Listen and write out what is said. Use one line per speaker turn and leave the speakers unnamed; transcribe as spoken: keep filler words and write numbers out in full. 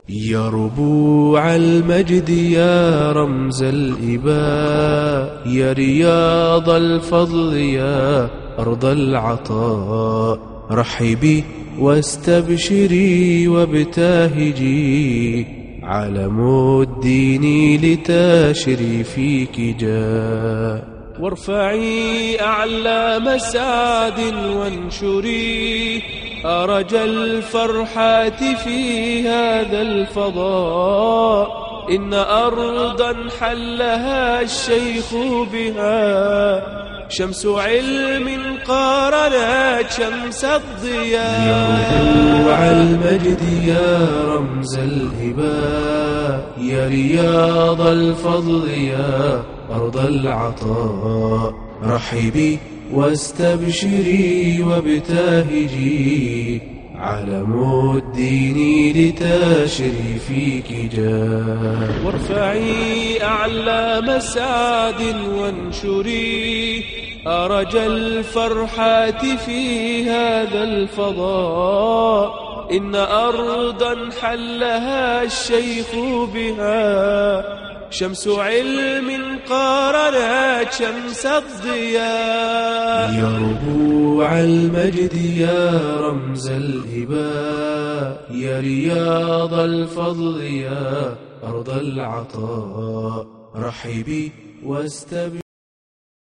يا ربوع المجد يا رمز الإباء، يا رياض الفضل يا أرض العطاء، رحبي واستبشري وابتهجي، علم الدين لتشريفك جاء. وارفعي أعلى مسعد وانشري أرج الفرحات في هذا الفضاء، إن أرضا حلها الشيخ بها، شمس علم قارنت شمس الضياء. يا ربوع المجد يا رمز الهباء، يا رياض الفضل يا أرض العطاء، رحبي واستبشري وابتهجي، علم الدين لتشريفك جاء. وارفعي أعلى مسعد وانشري أرج الفرحات في هذا الفضاء، إن أرضا حلها الشيخ بها، شمس علم قارنت شمس الضياء. يا ربوع المجد يا رمز الإباء، يا رياض الفضل يا أرض العطاء، رحبي واستبشري